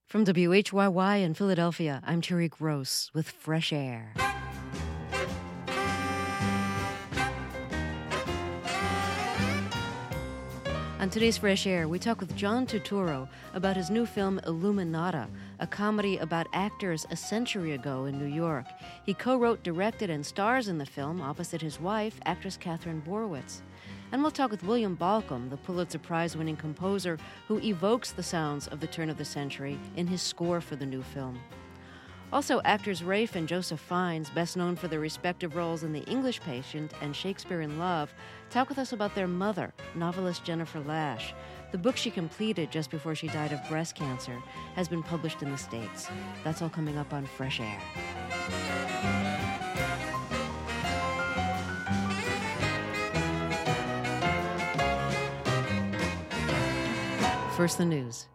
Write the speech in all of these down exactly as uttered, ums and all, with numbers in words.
From W H Y Y in Philadelphia, I'm Terry Gross with Fresh Air. On today's Fresh Air, we talk with John Turturro about his new film Illuminata, a comedy about actors a century ago in New York. He co-wrote, directed, and stars in the film opposite his wife, actress Catherine Borowitz. And we'll talk with William Balcom, the Pulitzer Prize-winning composer who evokes the sounds of the turn of the century in his score for the new film. Also, actors Rafe and Joseph Fiennes, best known for their respective roles in The English Patient and Shakespeare in Love, talk with us about their mother, novelist Jennifer Lash. The book she completed just before she died of breast cancer has been published in the States. That's all coming up on Fresh Air. First, the news.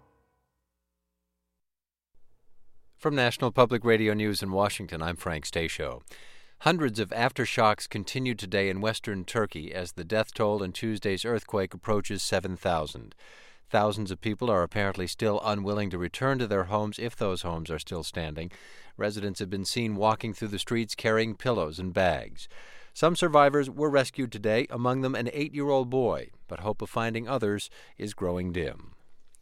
From National Public Radio News in Washington, I'm Frank Stasio. Hundreds of aftershocks continue today in western Turkey as the death toll in Tuesday's earthquake approaches seven thousand. Thousands of people are apparently still unwilling to return to their homes if those homes are still standing. Residents have been seen walking through the streets carrying pillows and bags. Some survivors were rescued today, among them an eight-year-old boy, but hope of finding others is growing dim.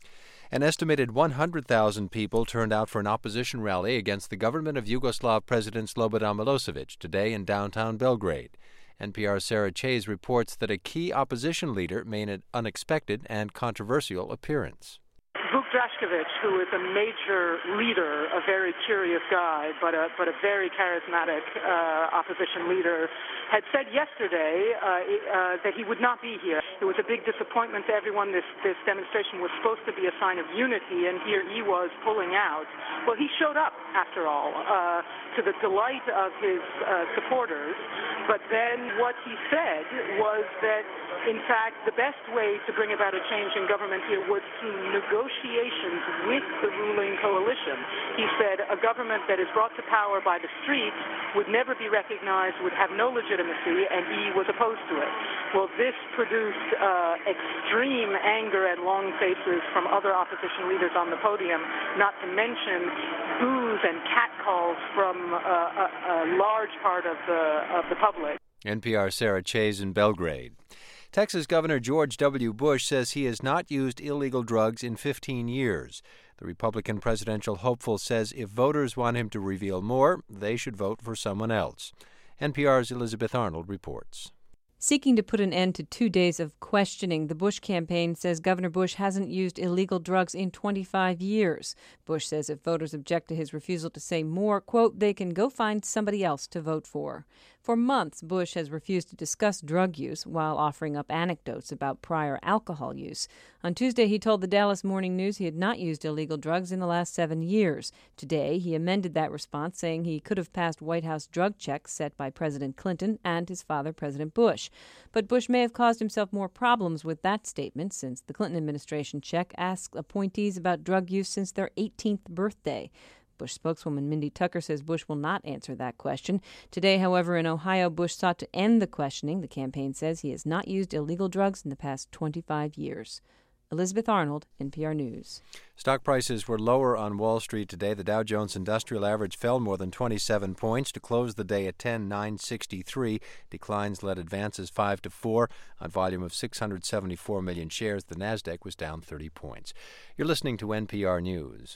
An estimated one hundred thousand people turned out for an opposition rally against the government of Yugoslav President Slobodan Milosevic today in downtown Belgrade. N P R's Sarah Chase reports that a key opposition leader made an unexpected and controversial appearance. Vuk Drašković, who is a major leader, a very curious guy, but a but a very charismatic uh, opposition leader, had said yesterday uh, uh, that he would not be here. It was a big disappointment to everyone. This this demonstration was supposed to be a sign of unity, and here he was pulling out. Well, he showed up, after all, uh, to the delight of his uh, supporters. But then what he said was that, in fact, the best way to bring about a change in government here was through negotiations with the ruling coalition. He said a government that is brought to power by the streets would never be recognized, would have no legitimacy, and he was opposed to it. Well, this produced uh, extreme anger and long faces from other opposition leaders on the podium, not to mention boos and catcalls from uh, a, a large part of the of the public. N P R's Sarah Chase in Belgrade. Texas Governor George W. Bush says he has not used illegal drugs in fifteen years. The Republican presidential hopeful says if voters want him to reveal more, they should vote for someone else. N P R's Elizabeth Arnold reports. Seeking to put an end to two days of questioning, the Bush campaign says Governor Bush hasn't used illegal drugs in twenty-five years. Bush says if voters object to his refusal to say more, quote, they can go find somebody else to vote for. For months, Bush has refused to discuss drug use while offering up anecdotes about prior alcohol use. On Tuesday, he told the Dallas Morning News he had not used illegal drugs in the last seven years. Today, he amended that response, saying he could have passed White House drug checks set by President Clinton and his father, President Bush. But Bush may have caused himself more problems with that statement since the Clinton administration check asked appointees about drug use since their eighteenth birthday. Bush spokeswoman Mindy Tucker says Bush will not answer that question. Today, however, in Ohio, Bush sought to end the questioning. The campaign says he has not used illegal drugs in the past twenty-five years. Elizabeth Arnold, N P R News. Stock prices were lower on Wall Street today. The Dow Jones Industrial Average fell more than twenty-seven points to close the day at ten thousand nine hundred sixty-three. Declines led advances five to four on volume of six hundred seventy-four million shares. The Nasdaq was down thirty points. You're listening to N P R News.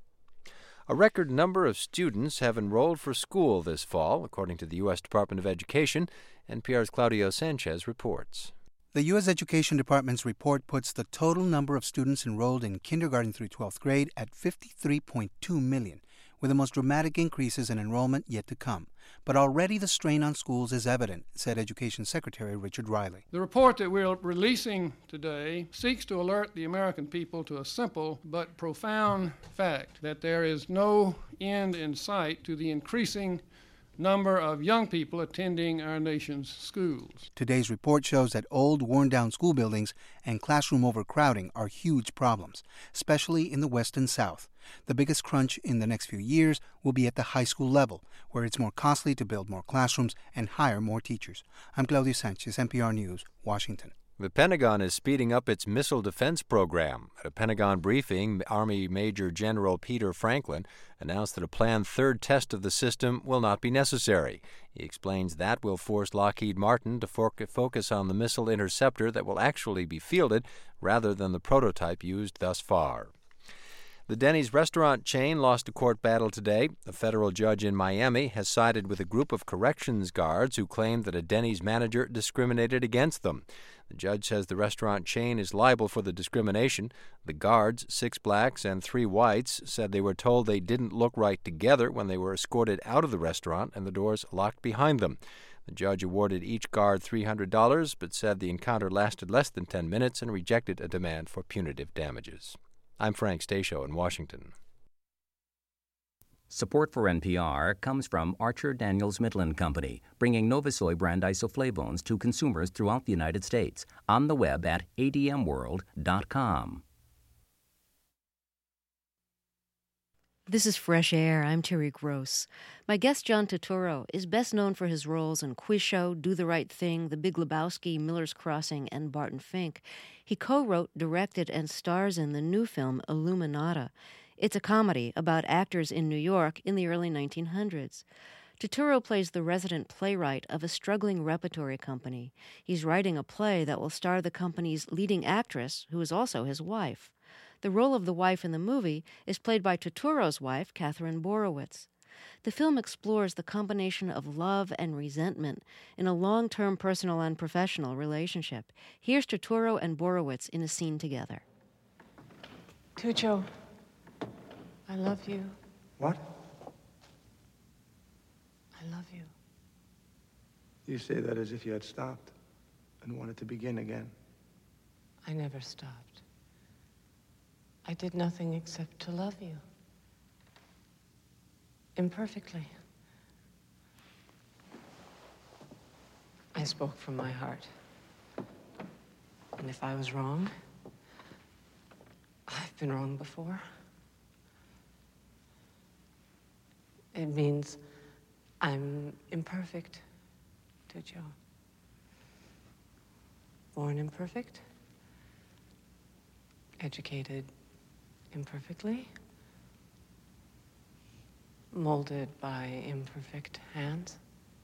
A record number of students have enrolled for school this fall, according to the U S Department of Education. N P R's Claudio Sanchez reports. The U S Education Department's report puts the total number of students enrolled in kindergarten through twelfth grade at fifty-three point two million, with the most dramatic increases in enrollment yet to come. But already the strain on schools is evident, said Education Secretary Richard Riley. The report that we're releasing today seeks to alert the American people to a simple but profound fact that there is no end in sight to the increasing number of young people attending our nation's schools. Today's report shows that old, worn-down school buildings and classroom overcrowding are huge problems, especially in the West and South. The biggest crunch in the next few years will be at the high school level, where it's more costly to build more classrooms and hire more teachers. I'm Claudio Sanchez, N P R News, Washington. The Pentagon is speeding up its missile defense program. At a Pentagon briefing, Army Major General Peter Franklin announced that a planned third test of the system will not be necessary. He explains that will force Lockheed Martin to focus on the missile interceptor that will actually be fielded rather than the prototype used thus far. The Denny's restaurant chain lost a court battle today. A federal judge in Miami has sided with a group of corrections guards who claimed that a Denny's manager discriminated against them. The judge says the restaurant chain is liable for the discrimination. The guards, six blacks and three whites, said they were told they didn't look right together when they were escorted out of the restaurant and the doors locked behind them. The judge awarded each guard three hundred dollars, but said the encounter lasted less than ten minutes and rejected a demand for punitive damages. I'm Frank Stasio in Washington. Support for N P R comes from Archer Daniels Midland Company, bringing Novasoy brand isoflavones to consumers throughout the United States. On the web at A D M world dot com. This is Fresh Air. I'm Terry Gross. My guest, John Turturro, is best known for his roles in Quiz Show, Do the Right Thing, The Big Lebowski, Miller's Crossing, and Barton Fink. He co-wrote, directed, and stars in the new film Illuminata. It's a comedy about actors in New York in the early nineteen hundreds. Turturro plays the resident playwright of a struggling repertory company. He's writing a play that will star the company's leading actress, who is also his wife. The role of the wife in the movie is played by Turturro's wife, Catherine Borowitz. The film explores the combination of love and resentment in a long-term personal and professional relationship. Here's Turturro and Borowitz in a scene together. Tucho, I love you. What? I love you. You say that as if you had stopped and wanted to begin again. I never stopped. I did nothing except to love you. Imperfectly. I spoke from my heart. And if I was wrong, I've been wrong before. It means I'm imperfect, Tucho. Born imperfect. Educated imperfectly. Molded by imperfect hands.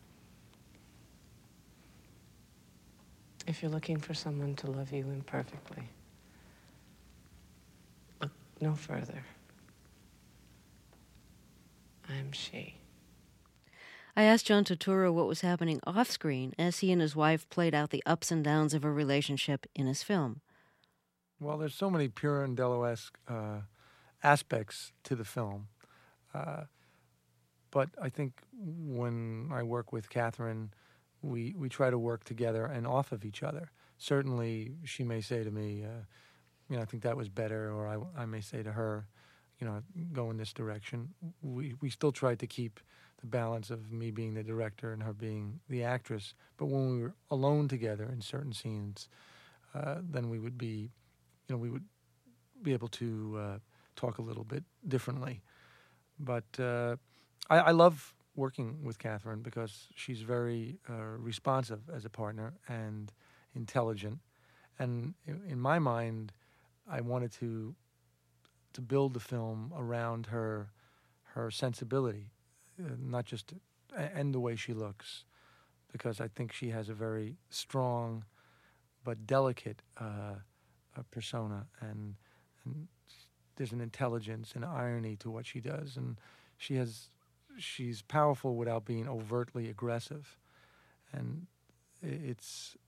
If you're looking for someone to love you imperfectly, look no further. I'm she. I asked John Turturro what was happening off-screen as he and his wife played out the ups and downs of a relationship in his film. Well, there's so many Pirandello-esque uh, aspects to the film. Uh, but I think when I work with Catherine, we, we try to work together and off of each other. Certainly, she may say to me, uh, you know, I think that was better, or I, I may say to her, you know, go in this direction. We, we still tried to keep the balance of me being the director and her being the actress. But when we were alone together in certain scenes, uh, then we would be, you know, we would be able to uh, talk a little bit differently. But uh, I, I love working with Catherine because she's very uh, responsive as a partner and intelligent. And in, in my mind, I wanted to to build the film around her her sensibility, uh, not just and the way she looks, because I think she has a very strong but delicate uh, uh, persona, and, and there's an intelligence and irony to what she does, and she has she's powerful without being overtly aggressive, and it's.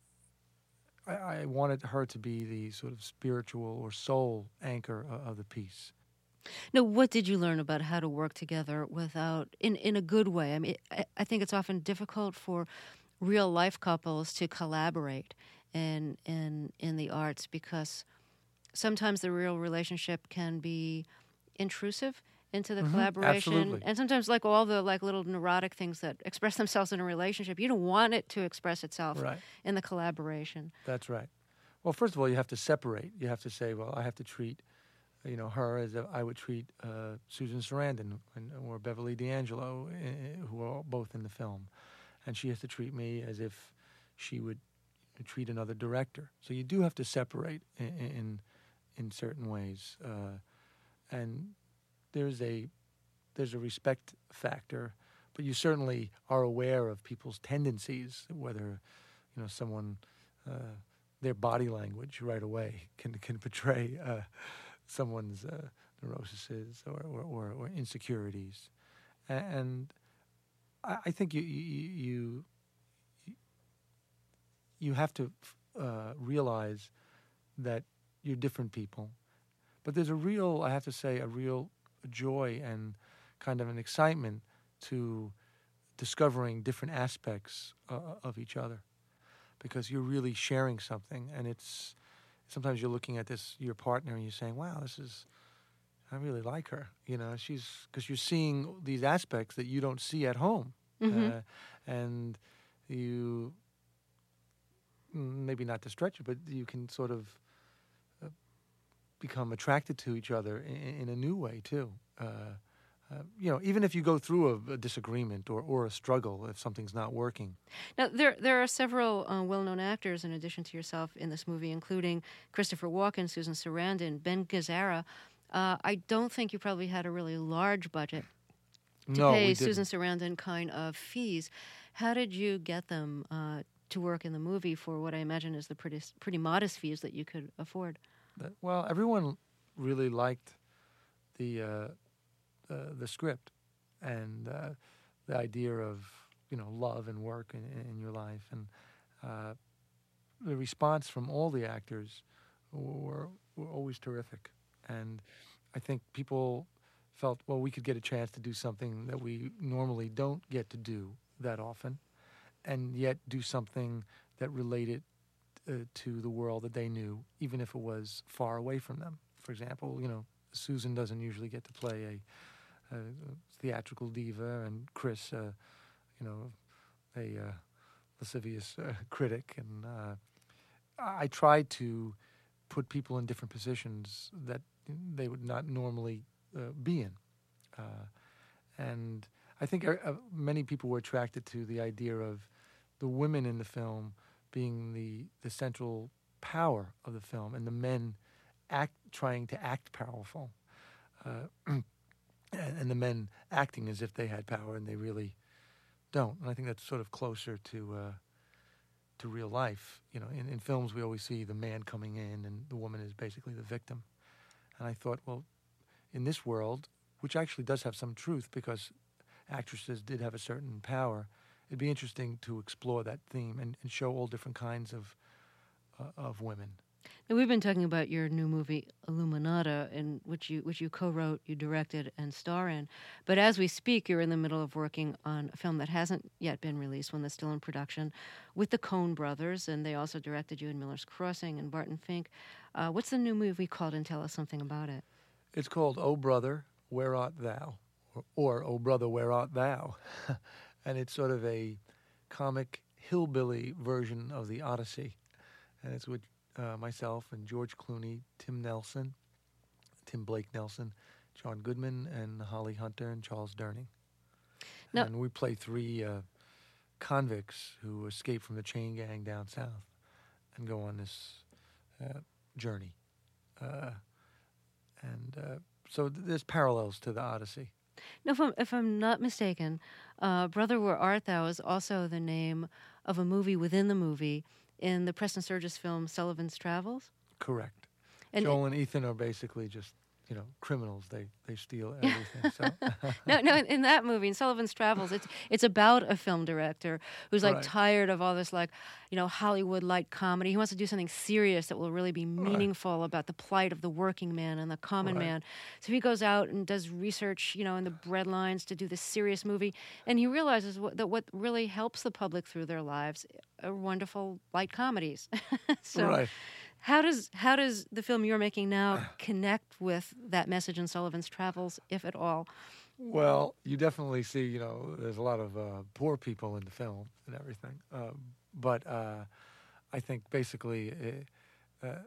I wanted her to be the sort of spiritual or soul anchor of the piece. Now, what did you learn about how to work together without, in, in a good way? I mean, I, I think it's often difficult for real-life couples to collaborate in, in, in the arts because sometimes the real relationship can be intrusive into the mm-hmm, collaboration. Absolutely. And sometimes like all the like little neurotic things that express themselves in a relationship, you don't want it to express itself right. in the collaboration. That's right. Well, first of all, you have to separate. You have to say, well, I have to treat, you know, her as I would treat uh, Susan Sarandon or Beverly D'Angelo, uh, who are both in the film. And she has to treat me as if she would treat another director. So you do have to separate in in, in certain ways, uh, and there's a there's a respect factor, but you certainly are aware of people's tendencies, whether you know someone uh, their body language right away can can portray uh, someone's uh, neuroses or, or, or, or insecurities, and I, I think you you you, you have to uh, realize that you're different people, but there's a real, I have to say, a real joy and kind of an excitement to discovering different aspects uh, of each other, because you're really sharing something, and it's sometimes you're looking at this your partner and you're saying, "Wow, this is I really like her." You know, she's because you're seeing these aspects that you don't see at home, Mm-hmm. uh, and you maybe not to stretch it, but you can sort of uh, become attracted to each other in, in a new way too. Uh, Uh, you know, even if you go through a, a disagreement or, or a struggle, if something's not working. Now, there there are several uh, well-known actors in addition to yourself in this movie, including Christopher Walken, Susan Sarandon, Ben Gazzara. Uh, I don't think you probably had a really large budget to No, pay we didn't. Susan Sarandon kind of fees. How did you get them uh, to work in the movie for what I imagine is the pretty pretty modest fees that you could afford? That- Well, everyone really liked the uh, uh, the script and uh, the idea of you know love and work in, in your life, and uh, the response from all the actors were, were always terrific. And I think people felt, well, we could get a chance to do something that we normally don't get to do that often, and yet do something that related uh, to the world that they knew, even if it was far away from them. For example, you know, Susan doesn't usually get to play a, a theatrical diva, and Chris, uh, you know, a uh, lascivious uh, critic. And uh, I tried to put people in different positions that they would not normally uh, be in. Uh, and I think uh, many people were attracted to the idea of the women in the film being the, the central power of the film, and the men act trying to act powerful, uh, and, and the men acting as if they had power and they really don't. And I think that's sort of closer to uh, to real life. You know, in, in films we always see the man coming in and the woman is basically the victim. And I thought, well, in this world, which actually does have some truth because actresses did have a certain power, it'd be interesting to explore that theme and, and show all different kinds of uh, of women. Now, we've been talking about your new movie Illuminata, in which you which you co-wrote, you directed, and star in. But as we speak, you're in the middle of working on a film that hasn't yet been released, one that's still in production, with the Coen brothers, and they also directed you in Miller's Crossing and Barton Fink. Uh, what's the new movie called, and tell us something about it? It's called Oh Brother, Where Art Thou? Or, or Oh Brother, Where Art Thou? And it's sort of a comic hillbilly version of the Odyssey. And it's with uh, myself and George Clooney, Tim Nelson, Tim Blake Nelson, John Goodman, and Holly Hunter, and Charles Durning. Now, and we play three uh, convicts who escape from the chain gang down south and go on this uh, journey. Uh, and uh, so th- there's parallels to the Odyssey. Now, if I'm, if I'm not mistaken, uh, Brother, Where Art Thou is also the name of a movie within the movie in the Preston Sturges film Sullivan's Travels? Correct. And Joel and Ethan are basically just, you know, criminals. They they steal everything. So no, no. In, in that movie, in Sullivan's Travels, it's it's about a film director who's like Right. tired of all this, like, you know, Hollywood light comedy. He wants to do something serious that will really be meaningful about the plight of the working man and the common Right. man. So he goes out and does research, you know, in the breadlines to do this serious movie, and he realizes what, that what really helps the public through their lives are wonderful light comedies. so. Right. How does how does the film you're making now connect with that message in Sullivan's Travels, if at all? Well, you definitely see, you know, there's a lot of uh, poor people in the film and everything. Uh, but uh, I think basically it, uh,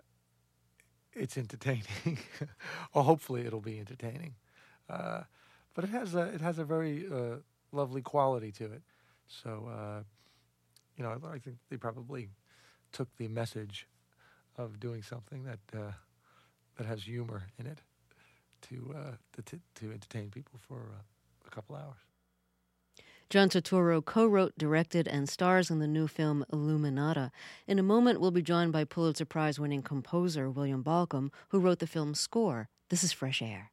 it's entertaining, or hopefully it'll be entertaining. Uh, but it has a it has a very uh, lovely quality to it. So, uh, you know, I think they probably took the message of doing something that uh, that has humor in it to uh, to, t- to entertain people for uh, a couple hours. John Turturro co-wrote, directed, and stars in the new film Illuminata. In a moment, we'll be joined by Pulitzer Prize-winning composer William Balcom, who wrote the film's score. This is Fresh Air.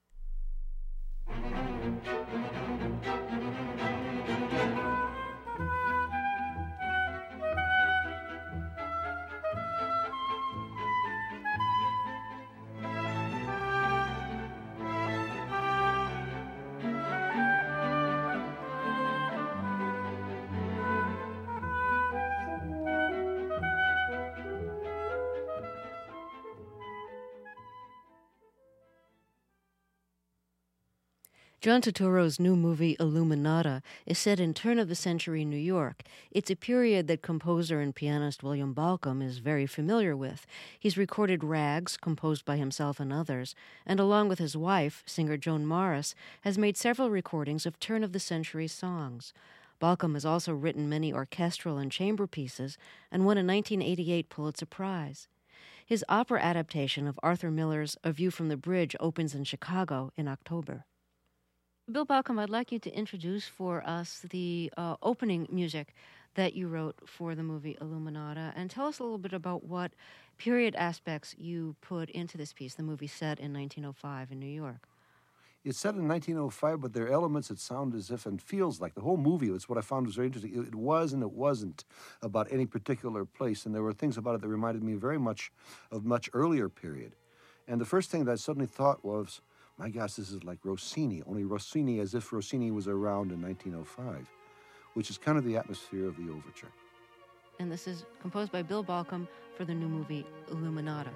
John Turturro's new movie, Illuminata, is set in turn-of-the-century New York. It's a period that composer and pianist William Balcom is very familiar with. He's recorded rags, composed by himself and others, and along with his wife, singer Joan Morris, has made several recordings of turn-of-the-century songs. Balcom has also written many orchestral and chamber pieces and won a nineteen eighty-eight Pulitzer Prize. His opera adaptation of Arthur Miller's A View from the Bridge opens in Chicago in October. Bill Balcom, I'd like you to introduce for us the uh, opening music that you wrote for the movie Illuminata, and tell us a little bit about what period aspects you put into this piece, the movie set in nineteen oh five in New York. It's set in nineteen oh five, but there are elements that sound as if, and feels like, the whole movie, it's what I found was very interesting. It, it was and it wasn't about any particular place, and there were things about it that reminded me very much of much earlier period. And the first thing that I suddenly thought was, my gosh, this is like Rossini, only Rossini as if Rossini was around in nineteen oh five, which is kind of the atmosphere of the overture. And this is composed by Bill Balcom for the new movie Illuminata.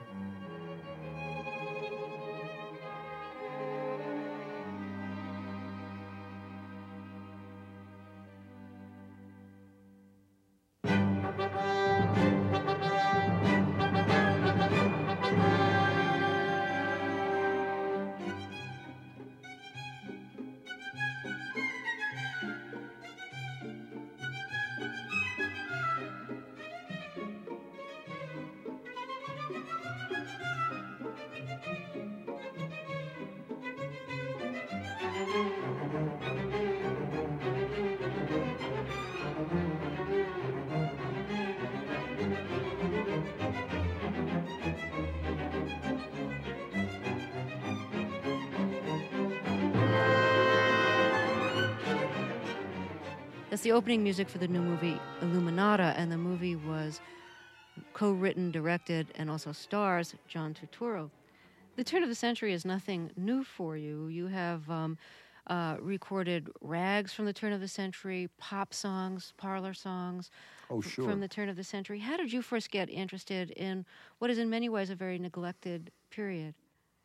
That's the opening music for the new movie Illuminata, and the movie was co-written, directed, and also stars John Turturro. The turn of the century is nothing new for you. You have um, uh, recorded rags from the turn of the century, pop songs, parlor songs oh, sure. from the turn of the century. How did you first get interested in what is in many ways a very neglected period?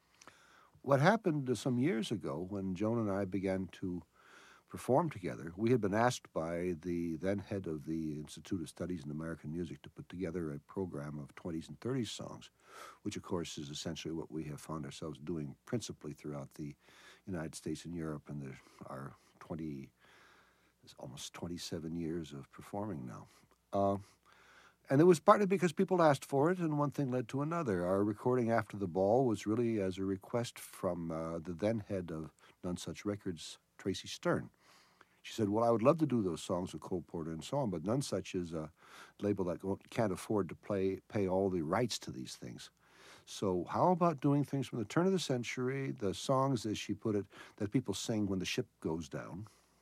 What happened uh, some years ago when Joan and I began to perform together, we had been asked by the then head of the Institute of Studies in American Music to put together a program of twenties and thirties songs, which of course is essentially what we have found ourselves doing principally throughout the United States and Europe in the, our twenty, almost twenty-seven years of performing now. Uh, and it was partly because people asked for it, and one thing led to another. Our recording After the Ball was really as a request from uh, the then head of None Such Records, Tracy Stern. She said, well, I would love to do those songs with Cole Porter and so on, but None Such is a label that can't afford to play, pay all the rights to these things. So how about doing things from the turn of the century, the songs, as she put it, that people sing when the ship goes down?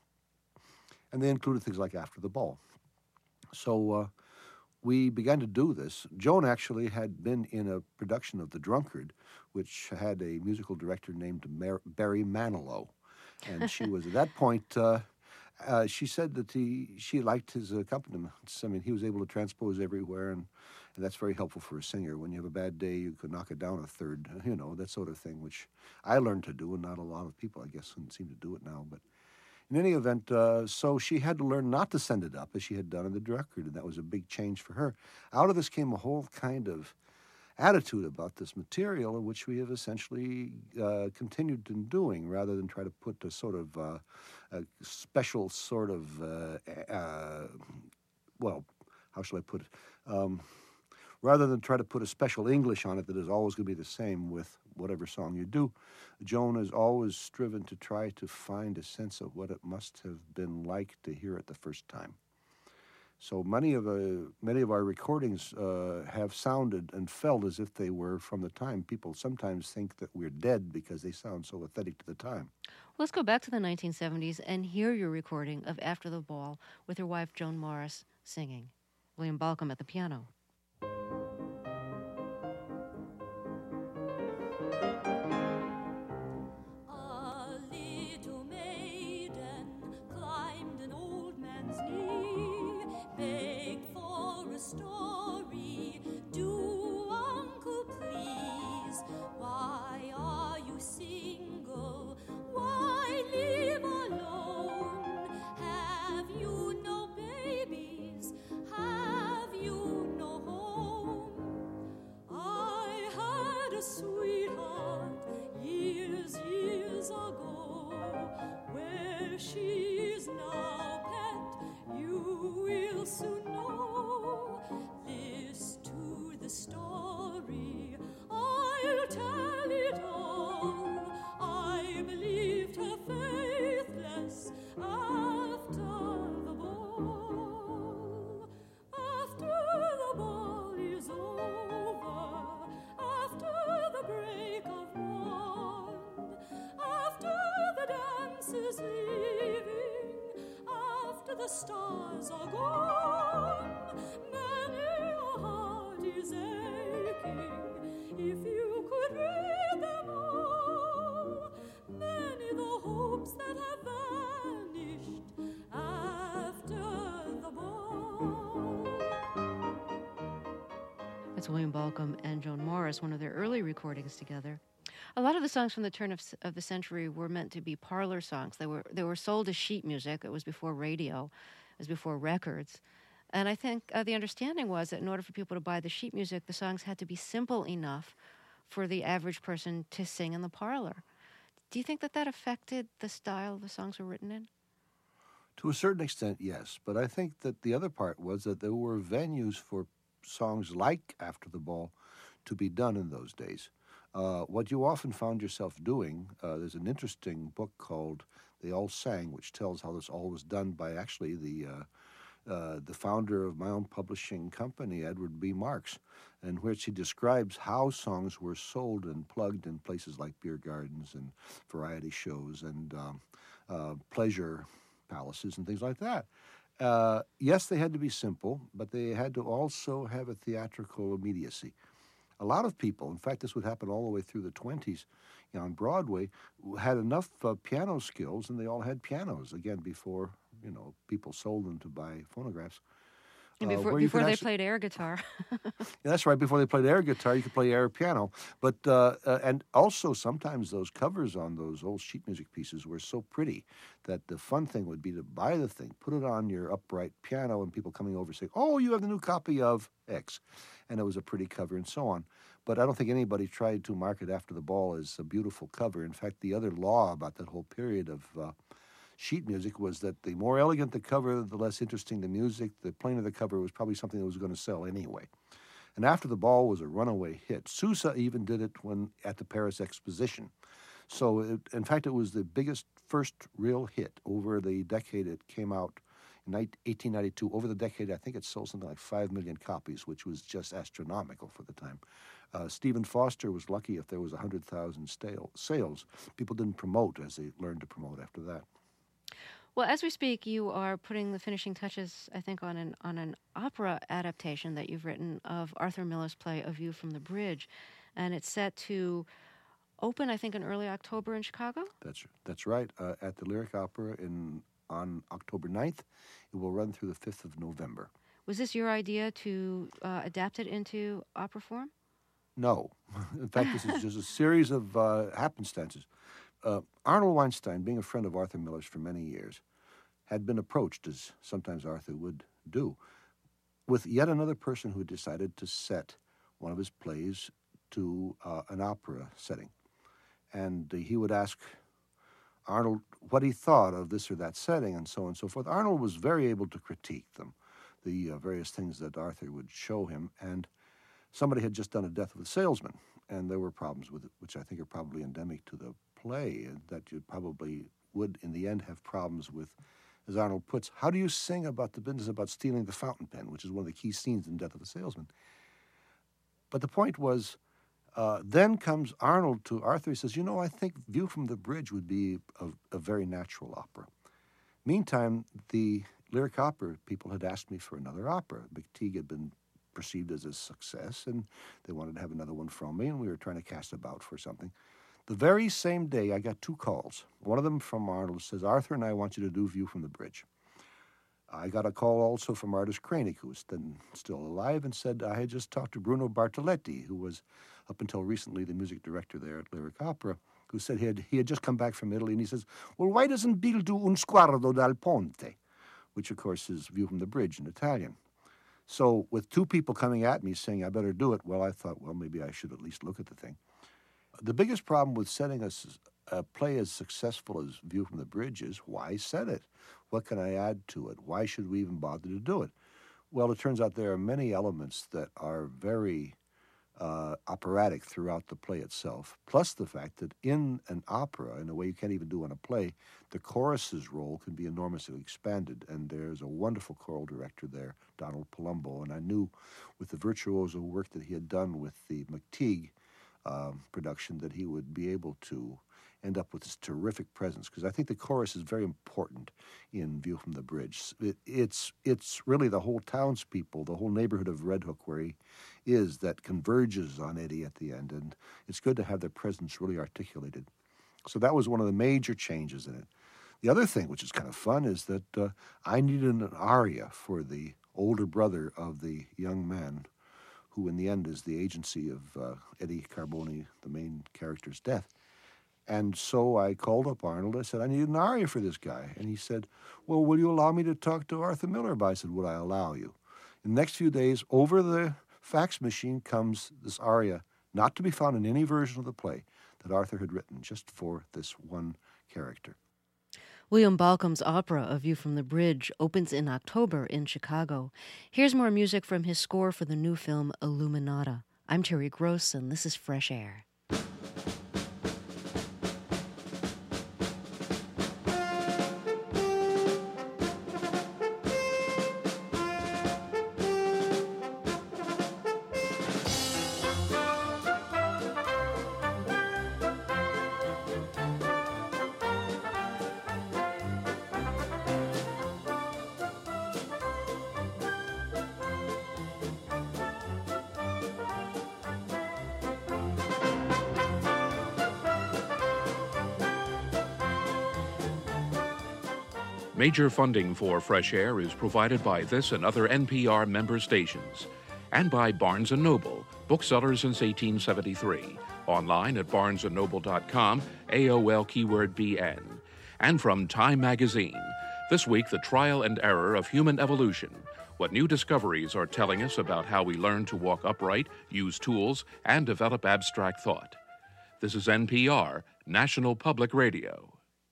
And they included things like After the Ball. So uh, we began to do this. Joan actually had been in a production of The Drunkard, which had a musical director named Mar- Barry Manilow. And she was, at that point, uh, uh, she said that he, she liked his accompaniments. I mean, he was able to transpose everywhere, and, and that's very helpful for a singer. When you have a bad day, you could knock it down a third, you know, that sort of thing, which I learned to do, and not a lot of people, I guess, seem to do it now. But in any event, uh, so she had to learn not to send it up, as she had done in The Drunkard, and that was a big change for her. Out of this came a whole kind of attitude about this material, which we have essentially uh, continued in doing, rather than try to put a sort of uh, a special sort of, uh, uh, well, how shall I put it, um, rather than try to put a special English on it that is always going to be the same with whatever song you do, Joan has always striven to try to find a sense of what it must have been like to hear it the first time. So many of uh, many of our recordings uh, have sounded and felt as if they were from the time. People sometimes think that we're dead because they sound so authentic to the time. Let's go back to the nineteen seventies and hear your recording of After the Ball with your wife Joan Morris singing. William Balcom at the piano. Story, do uncle please? Why are you single? Why live alone? Have you no babies? Have you no home? I had a sweetheart years, years ago. Where she is now, pet, you will soon know. The story, I'll tell it all. I believed her faithless after the ball. After the ball is over, after the break of dawn, after the dance is leaving, after the stars are gone, many a heart is aching. If you could read them all, many the hopes that have vanished after the ball. That's William Balcom and Joan Morris, one of their early recordings together. A lot of the songs from the turn of, of the century were meant to be parlor songs. They were they were sold as sheet music. It was before radio. It was before records. And I think uh, the understanding was that in order for people to buy the sheet music, the songs had to be simple enough for the average person to sing in the parlor. Do you think that that affected the style the songs were written in? To a certain extent, yes. But I think that the other part was that there were venues for songs like After the Ball to be done in those days. Uh, what you often found yourself doing, uh, there's an interesting book called They All Sang, which tells how this all was done by actually the uh, uh, the founder of my own publishing company, Edward B. Marks, in which he describes how songs were sold and plugged in places like beer gardens and variety shows and um, uh, pleasure palaces and things like that. Uh, yes, they had to be simple, but they had to also have a theatrical immediacy. A lot of people, in fact, this would happen all the way through the twenties, you know, on Broadway, had enough uh, piano skills, and they all had pianos, again, before, you know, people sold them to buy phonographs. And before, uh, before they actually, played air guitar. yeah, that's right. Before they played air guitar, you could play air piano. But uh, uh, and also sometimes those covers on those old sheet music pieces were so pretty that the fun thing would be to buy the thing, put it on your upright piano, and people coming over say, "Oh, you have the new copy of X," and it was a pretty cover and so on. But I don't think anybody tried to market After the Ball as a beautiful cover. In fact, the other law about that whole period of uh, sheet music was that the more elegant the cover, the less interesting the music. The plainer the cover was probably something that was going to sell anyway. And After the Ball was a runaway hit. Sousa even did it when at the Paris Exposition. So, it, in fact, it was the biggest first real hit over the decade it came out in eighteen ninety-two. Over the decade, I think it sold something like five million copies, which was just astronomical for the time. Uh, Stephen Foster was lucky if there was one hundred thousand sales. People didn't promote as they learned to promote after that. Well, as we speak, you are putting the finishing touches, I think, on an on an opera adaptation that you've written of Arthur Miller's play A View from the Bridge, and it's set to open, I think, in early October in Chicago? That's that's right, uh, at the Lyric Opera in on October ninth. It will run through the fifth of November. Was this your idea to uh, adapt it into opera form? No. In fact, this is just a series of uh, happenstances. Uh, Arnold Weinstein, being a friend of Arthur Miller's for many years, had been approached, as sometimes Arthur would do, with yet another person who had decided to set one of his plays to uh, an opera setting. And uh, he would ask Arnold what he thought of this or that setting and so on and so forth. Arnold was very able to critique them, the uh, various things that Arthur would show him. And somebody had just done A Death of a Salesman, and there were problems with it, which I think are probably endemic to the play, and that you probably would, in the end, have problems with, as Arnold puts, how do you sing about the business about stealing the fountain pen, which is one of the key scenes in Death of a Salesman. But the point was, uh, then comes Arnold to Arthur. He says, you know, I think View from the Bridge would be a, a very natural opera. Meantime, the Lyric Opera people had asked me for another opera. McTeague had been perceived as a success, and they wanted to have another one from me, and we were trying to cast about for something. The very same day, I got two calls. One of them from Arnold says, Arthur and I want you to do View from the Bridge. I got a call also from Artis Kranick, who was then still alive, and said I had just talked to Bruno Bartoletti, who was, up until recently, the music director there at Lyric Opera, who said he had, he had just come back from Italy, and he says, well, why doesn't Bill do Un Sguardo dal Ponte, which, of course, is View from the Bridge in Italian. So with two people coming at me saying I better do it, well, I thought, well, maybe I should at least look at the thing. The biggest problem with setting a, a play as successful as View from the Bridge is, why set it? What can I add to it? Why should we even bother to do it? Well, it turns out there are many elements that are very uh, operatic throughout the play itself, plus the fact that in an opera, in a way you can't even do in a play, the chorus's role can be enormously expanded, and there's a wonderful choral director there, Donald Palumbo, and I knew with the virtuoso work that he had done with the McTeague um, production that he would be able to end up with this terrific presence, because I think the chorus is very important in View from the Bridge. It, it's it's really the whole townspeople, the whole neighborhood of Red Hook where he is, that converges on Eddie at the end, and it's good to have their presence really articulated. So that was one of the major changes in it. The other thing, which is kind of fun, is that uh, I needed an aria for the older brother of the young man, who in the end is the agency of uh, Eddie Carboni, the main character's death. And so I called up Arnold. I said, I need an aria for this guy. And he said, well, will you allow me to talk to Arthur Miller about it? I said, would I allow you? In the next few days, over the fax machine comes this aria, not to be found in any version of the play, that Arthur had written just for this one character. William Balcomb's opera, A View from the Bridge, opens in October in Chicago. Here's more music from his score for the new film Illuminata. I'm Terry Gross, and this is Fresh Air. Major funding for Fresh Air is provided by this and other N P R member stations, and by Barnes and Noble, bookseller since eighteen seventy-three, online at barnes and noble dot com, A O L keyword B N, and from Time Magazine. This week, the trial and error of human evolution, what new discoveries are telling us about how we learn to walk upright, use tools, and develop abstract thought. This is N P R, National Public Radio.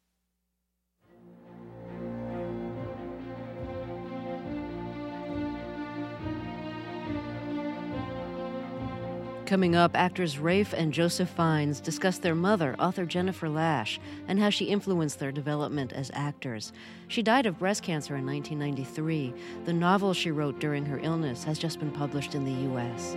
Coming up, actors Rafe and Joseph Fiennes discuss their mother, author Jennifer Lash, and how she influenced their development as actors. She died of breast cancer in nineteen ninety-three. The novel she wrote during her illness has just been published in the U S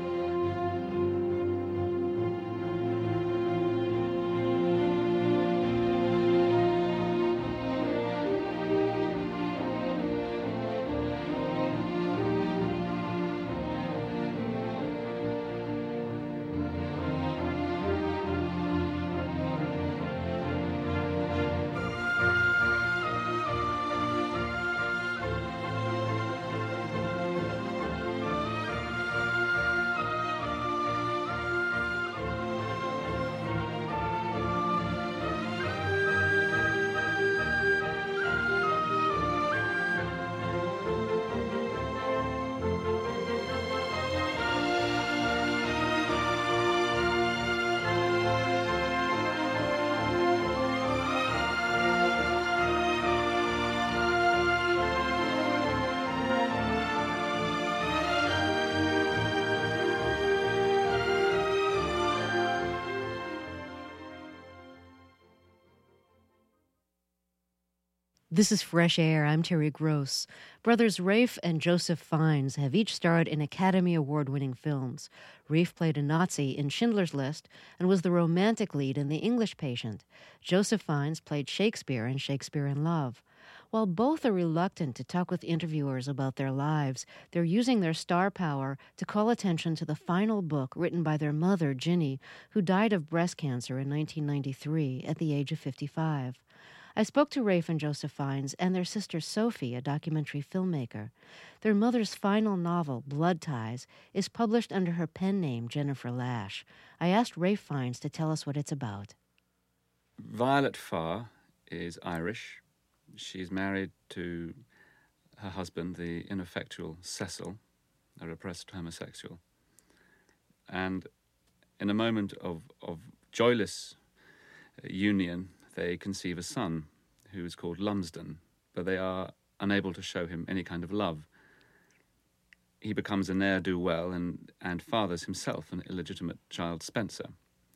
This is Fresh Air. I'm Terry Gross. Brothers Rafe and Joseph Fiennes have each starred in Academy Award-winning films. Rafe played a Nazi in Schindler's List and was the romantic lead in The English Patient. Joseph Fiennes played Shakespeare in Shakespeare in Love. While both are reluctant to talk with interviewers about their lives, they're using their star power to call attention to the final book written by their mother, Ginny, who died of breast cancer in nineteen ninety-three at the age of fifty-five. I spoke to Rafe and Joseph Fiennes and their sister Sophie, a documentary filmmaker. Their mother's final novel, Blood Ties, is published under her pen name, Jennifer Lash. I asked Rafe Fiennes to tell us what it's about. Violet Farr is Irish. She's married to her husband, the ineffectual Cecil, a repressed homosexual. And in a moment of, of joyless union, they conceive a son who is called Lumsden, but they are unable to show him any kind of love. He becomes a ne'er-do-well and, and fathers himself an illegitimate child, Spencer.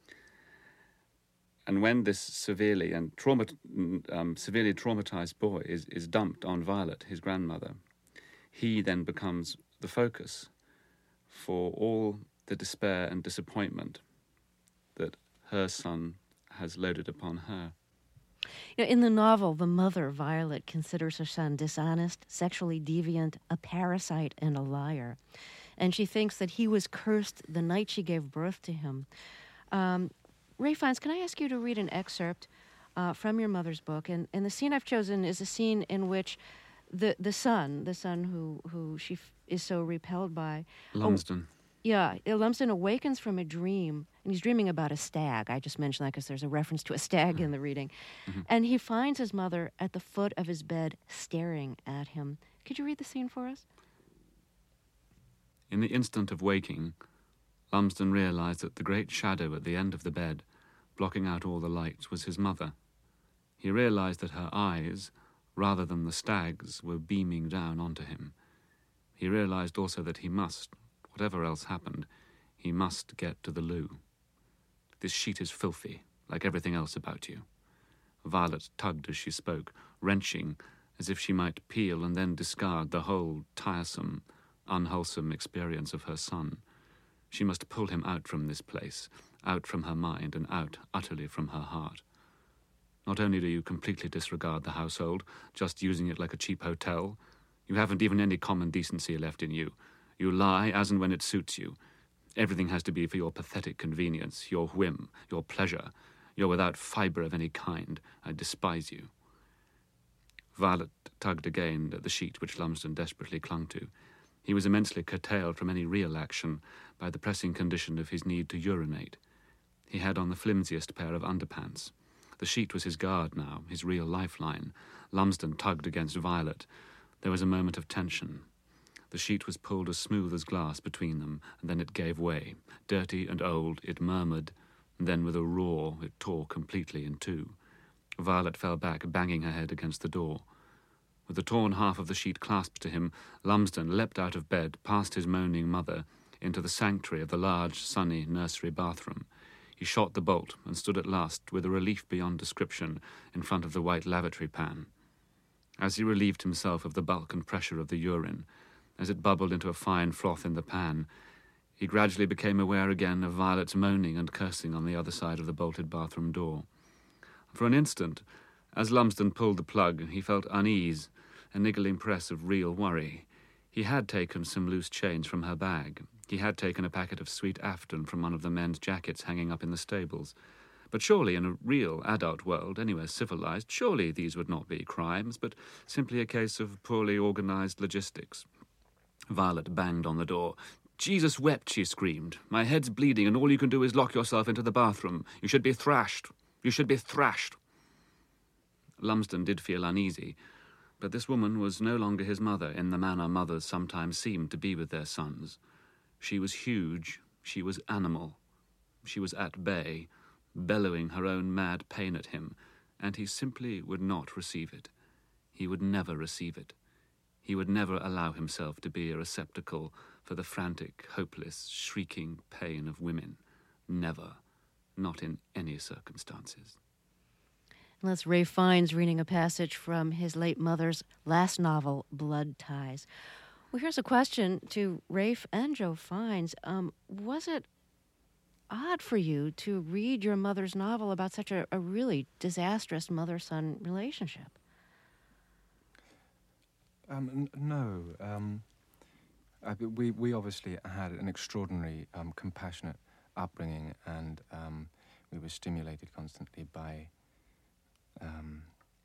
And when this severely and trauma, um, severely traumatized boy is, is dumped on Violet, his grandmother, he then becomes the focus for all the despair and disappointment that her son has loaded upon her. You know, in the novel, the mother, Violet, considers her son dishonest, sexually deviant, a parasite, and a liar. And she thinks that he was cursed the night she gave birth to him. Um, Rafe Fiennes, can I ask you to read an excerpt uh, from your mother's book? And, and the scene I've chosen is a scene in which the the son, the son who, who she f- is so repelled by... Lumsden. Oh, yeah, Lumsden awakens from a dream, and he's dreaming about a stag. I just mentioned that because there's a reference to a stag in the reading. Mm-hmm. And he finds his mother at the foot of his bed staring at him. Could you read the scene for us? In the instant of waking, Lumsden realized that the great shadow at the end of the bed, blocking out all the lights, was his mother. He realized that her eyes, rather than the stag's, were beaming down onto him. He realized also that he must, whatever else happened, he must get to the loo. This sheet is filthy, like everything else about you. Violet tugged as she spoke, wrenching, as if she might peel and then discard the whole tiresome, unwholesome experience of her son. She must pull him out from this place, out from her mind and out utterly from her heart. Not only do you completely disregard the household, just using it like a cheap hotel, you haven't even any common decency left in you. You lie as and when it suits you. Everything has to be for your pathetic convenience, your whim, your pleasure. You're without fibre of any kind. I despise you. Violet tugged again at the sheet which Lumsden desperately clung to. He was immensely curtailed from any real action by the pressing condition of his need to urinate. He had on the flimsiest pair of underpants. The sheet was his guard now, his real lifeline. Lumsden tugged against Violet. There was a moment of tension. The sheet was pulled as smooth as glass between them, and then it gave way. Dirty and old, it murmured, and then with a roar it tore completely in two. Violet fell back, banging her head against the door. With the torn half of the sheet clasped to him, Lumsden leapt out of bed, past his moaning mother, into the sanctuary of the large, sunny nursery bathroom. He shot the bolt and stood at last, with a relief beyond description, in front of the white lavatory pan. As he relieved himself of the bulk and pressure of the urine, as it bubbled into a fine froth in the pan, he gradually became aware again of Violet's moaning and cursing on the other side of the bolted bathroom door. For an instant, as Lumsden pulled the plug, he felt unease, a niggling press of real worry. He had taken some loose change from her bag. He had taken a packet of sweet Afton from one of the men's jackets hanging up in the stables. But surely in a real adult world, anywhere civilized, surely these would not be crimes, but simply a case of poorly organized logistics. Violet banged on the door. "Jesus wept," she screamed. "My head's bleeding, and all you can do is lock yourself into the bathroom. You should be thrashed. You should be thrashed." Lumsden did feel uneasy, but this woman was no longer his mother in the manner mothers sometimes seem to be with their sons. She was huge. She was animal. She was at bay, bellowing her own mad pain at him, and he simply would not receive it. He would never receive it. He would never allow himself to be a receptacle for the frantic, hopeless, shrieking pain of women. Never. Not in any circumstances. That's Ralph Fiennes reading a passage from his late mother's last novel, Blood Ties. Well, here's a question to Ralph and Jo Fiennes. Um, was it odd for you to read your mother's novel about such a, a really disastrous mother-son relationship? Um, n- no. Um, I, we, we obviously had an extraordinary, um, compassionate upbringing, and um, we were stimulated constantly by um,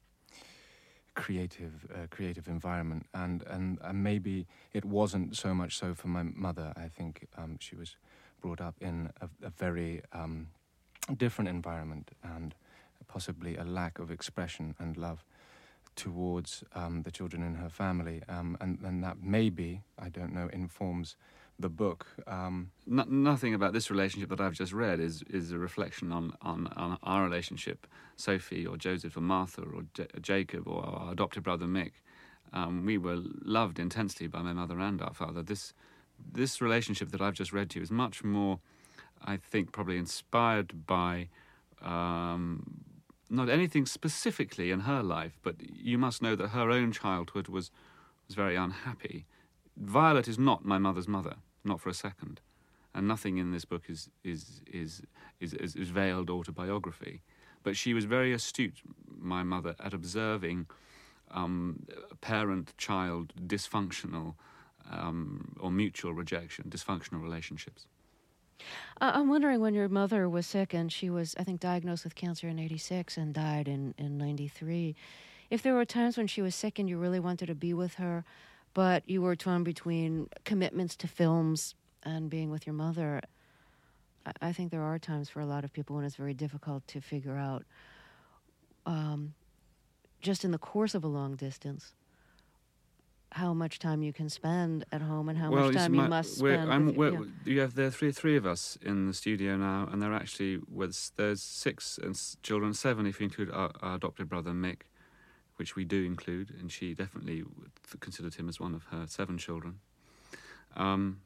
creative, uh, creative environment, and, and and maybe it wasn't so much so for my mother. I think um, she was brought up in a, a very um, different environment, and possibly a lack of expression and love towards um, the children in her family, um, and, and that maybe, I don't know, informs the book. Um, no, nothing about this relationship that I've just read is is a reflection on, on, on our relationship, Sophie or Joseph or Martha or J- Jacob or our adopted brother Mick. Um, we were loved intensely by my mother and our father. This this relationship that I've just read to you is much more, I think, probably inspired by um, not anything specifically in her life, but you must know that her own childhood was was very unhappy. Violet is not my mother's mother, not for a second, and nothing in this book is is is is, is, is veiled autobiography. But she was very astute, my mother, at observing um, parent-child dysfunctional um, or mutual rejection, dysfunctional relationships. Uh, I'm wondering, when your mother was sick, and she was, I think, diagnosed with cancer in eighty-six and died in, in ninety-three, if there were times when she was sick and you really wanted to be with her, but you were torn between commitments to films and being with your mother. I, I think there are times for a lot of people when it's very difficult to figure out, um, just in the course of a long distance, how much time you can spend at home and how well, much time you, you my, must we're, spend. I'm, with, we're, yeah. You have there are three three of us in the studio now, and there are actually with there's six and s- children, seven if you include our, our adopted brother Mick, which we do include, and she definitely considered him as one of her seven children. Um,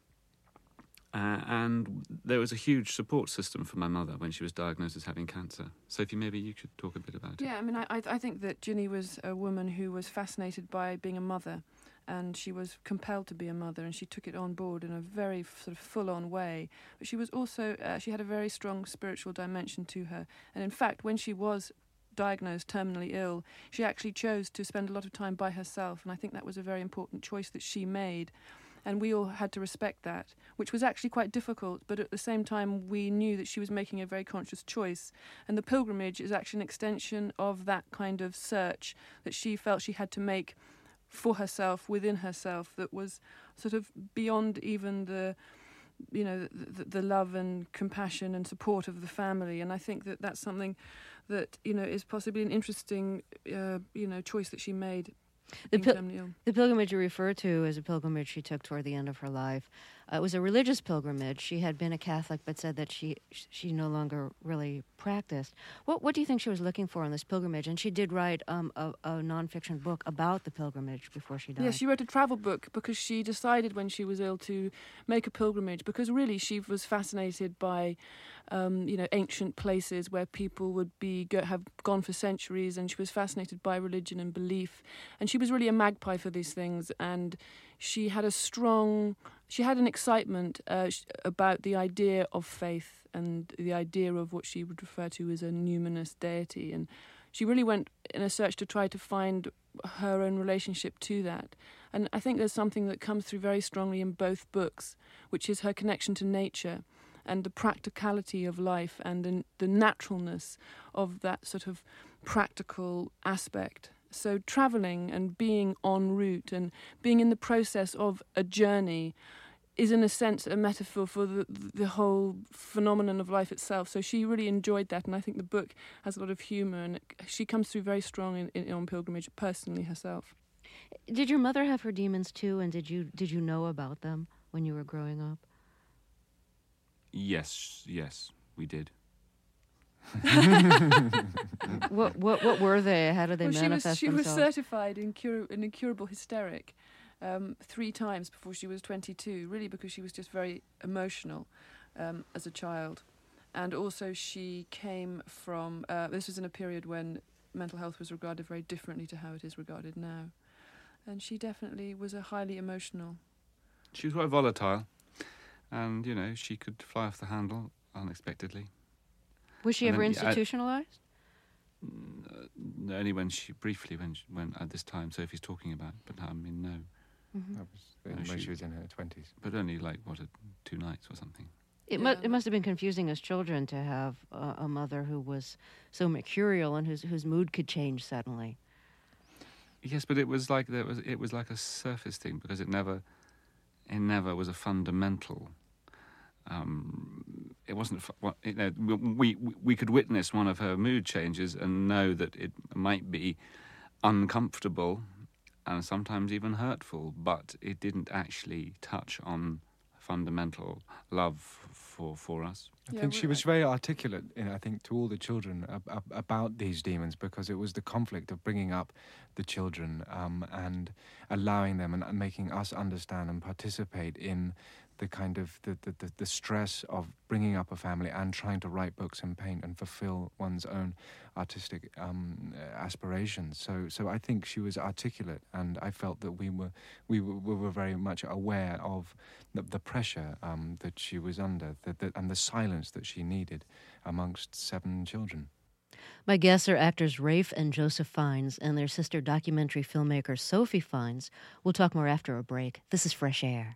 uh, and there was a huge support system for my mother when she was diagnosed as having cancer. Sophie, maybe you could talk a bit about it. Yeah, I mean, I, I think that Ginny was a woman who was fascinated by being a mother, and she was compelled to be a mother, and she took it on board in a very sort of full-on way. But she was also, uh, she had a very strong spiritual dimension to her. And in fact, when she was diagnosed terminally ill, she actually chose to spend a lot of time by herself, and I think that was a very important choice that she made. And we all had to respect that, which was actually quite difficult, but at the same time we knew that she was making a very conscious choice. And the pilgrimage is actually an extension of that kind of search that she felt she had to make for herself, within herself, that was sort of beyond even the, you know, the, the love and compassion and support of the family. And I think that that's something that, you know, is possibly an interesting, uh, you know, choice that she made. The, pil- the pilgrimage you refer to is a pilgrimage she took toward the end of her life. Uh, it was a religious pilgrimage. She had been a Catholic, but said that she she no longer really practiced. What what do you think she was looking for in this pilgrimage? And she did write um, a, a nonfiction book about the pilgrimage before she died. Yeah, she wrote a travel book because she decided when she was ill to make a pilgrimage, because really she was fascinated by um, you know, ancient places where people would be go, have gone for centuries, and she was fascinated by religion and belief. And she was really a magpie for these things, and she had a strong, she had an excitement uh, about the idea of faith and the idea of what she would refer to as a numinous deity. And she really went in a search to try to find her own relationship to that. And I think there's something that comes through very strongly in both books, which is her connection to nature and the practicality of life and the, the naturalness of that sort of practical aspect. So travelling and being en route and being in the process of a journey is in a sense a metaphor for the, the whole phenomenon of life itself. So she really enjoyed that, and I think the book has a lot of humour, and it, she comes through very strong in, in, on pilgrimage personally herself. Did your mother have her demons too, and did you did you know about them when you were growing up? Yes, yes, we did. what what what were they? How did they well, manifest she was, she themselves? was certified incur- an incurable hysteric um, three times before she was twenty-two, really because she was just very emotional um, as a child. And also she came from, uh, this was in a period when mental health was regarded very differently to how it is regarded now. And she definitely was a highly emotional. She was quite volatile, and, you know, she could fly off the handle unexpectedly. Was she And ever then, yeah, I- institutionalized? Uh, only when she, briefly, when she, when at this time Sophie's talking about, but I mean, no. Mhm. That was No, when she was in her twenties. But only, like, what, a, two nights or something. It, mu- it must have been confusing as children to have uh, a mother who was so mercurial and whose whose mood could change suddenly. Yes, but it was like there was it was like a surface thing, because it never it never was a fundamental. Um, it wasn't. fu- what- You know, we, we we could witness one of her mood changes and know that it might be uncomfortable and sometimes even hurtful, but it didn't actually touch on fundamental love for for us. I think she was very articulate, you know, I think, to all the children ab- ab- about these demons, because it was the conflict of bringing up the children um, and allowing them and making us understand and participate in the kind of the, the, the, the stress of bringing up a family and trying to write books and paint and fulfill one's own artistic um, aspirations. So, so I think she was articulate, and I felt that we were we were, we were very much aware of the, the pressure um, that she was under, the, the, and the silence that she needed amongst seven children. My guests are actors Rafe and Joseph Fiennes and their sister documentary filmmaker Sophie Fiennes. We'll talk more after a break. This is Fresh Air.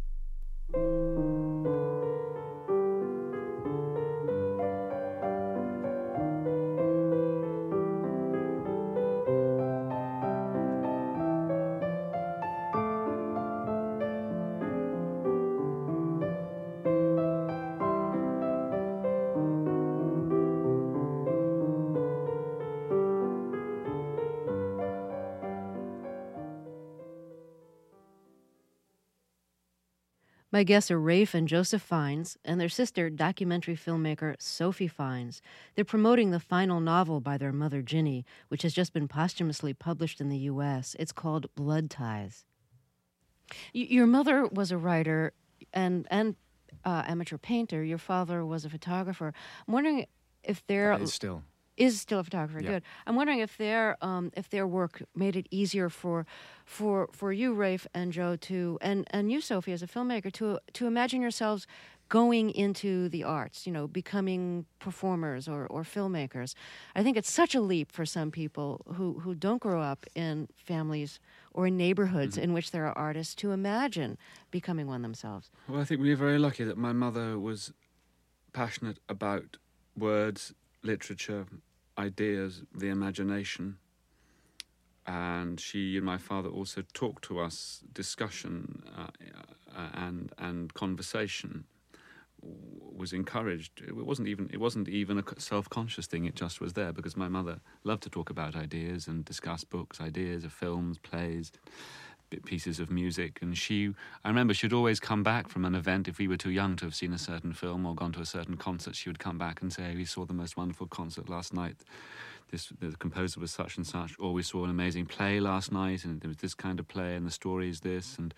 My guests are Rafe and Joseph Fiennes and their sister, documentary filmmaker Sophie Fiennes. They're promoting the final novel by their mother, Ginny, which has just been posthumously published in the U S. It's called Blood Ties. Y- your mother was a writer and and uh, amateur painter. Your father was a photographer. I'm wondering if there Is still. is still a photographer. Yeah. Good. I'm wondering if their um, if their work made it easier for for for you, Rafe and Joe, to and and you, Sophie, as a filmmaker, to to imagine yourselves going into the arts. You know, becoming performers or or filmmakers. I think it's such a leap for some people who who don't grow up in families or in neighborhoods Mhm. in which there are artists to imagine becoming one themselves. Well, I think we were very lucky that my mother was passionate about words, literature, ideas, the imagination, and she and my father also talked to us. Discussion uh, uh, and and conversation was encouraged. It wasn't even it wasn't even a self-conscious thing. It just was there because my mother loved to talk about ideas and discuss books, ideas of films, plays, bit pieces of music. And she, I remember, she'd always come back from an event if we were too young to have seen a certain film or gone to a certain concert. She would come back and say, "We saw the most wonderful concert last night. This the composer was such and such," or "We saw an amazing play last night, and there was this kind of play, and the story is this." And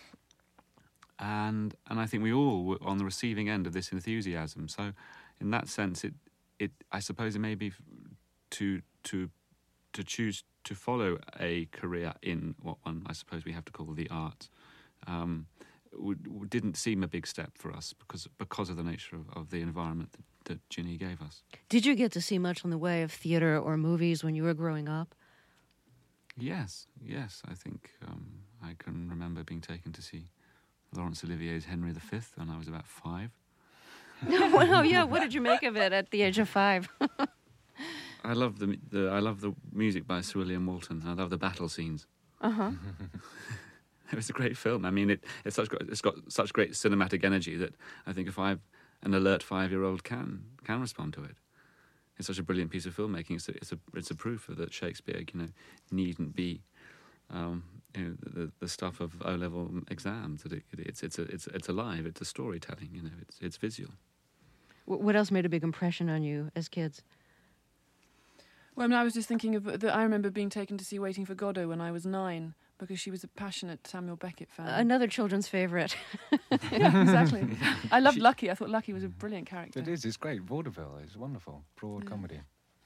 and and I think we all were on the receiving end of this enthusiasm. So, in that sense, it it I suppose it may be to to to choose to follow a career in what one I suppose we have to call the arts. Um, would, would- didn't seem a big step for us because because of the nature of, of the environment that, that Ginny gave us. Did you get to see much in the way of theater or movies when you were growing up? Yes, yes, I think um, I can remember being taken to see Laurence Olivier's Henry the Fifth when I was about five. Well, yeah. What did you make of it at the age of five? I love the, the I love the music by Sir William Walton. I love the battle scenes. Uh huh. It was a great film. I mean, it it's such it's got such great cinematic energy that I think if I an alert five-year-old can can respond to it. It's such a brilliant piece of filmmaking. It's a it's a it's a proof that Shakespeare, you know, needn't be, um, you know, the, the stuff of O-level exams. That it, it's it's a it's it's alive. It's a storytelling. You know, it's it's visual. What else made a big impression on you as kids? Well, I mean, I was just thinking of that. I remember being taken to see Waiting for Godot when I was nine because she was a passionate Samuel Beckett fan. Another children's favorite. Yeah, exactly. I loved Lucky. I thought Lucky was a brilliant character. It is. It's great. Vaudeville is wonderful. Broad Yeah. comedy.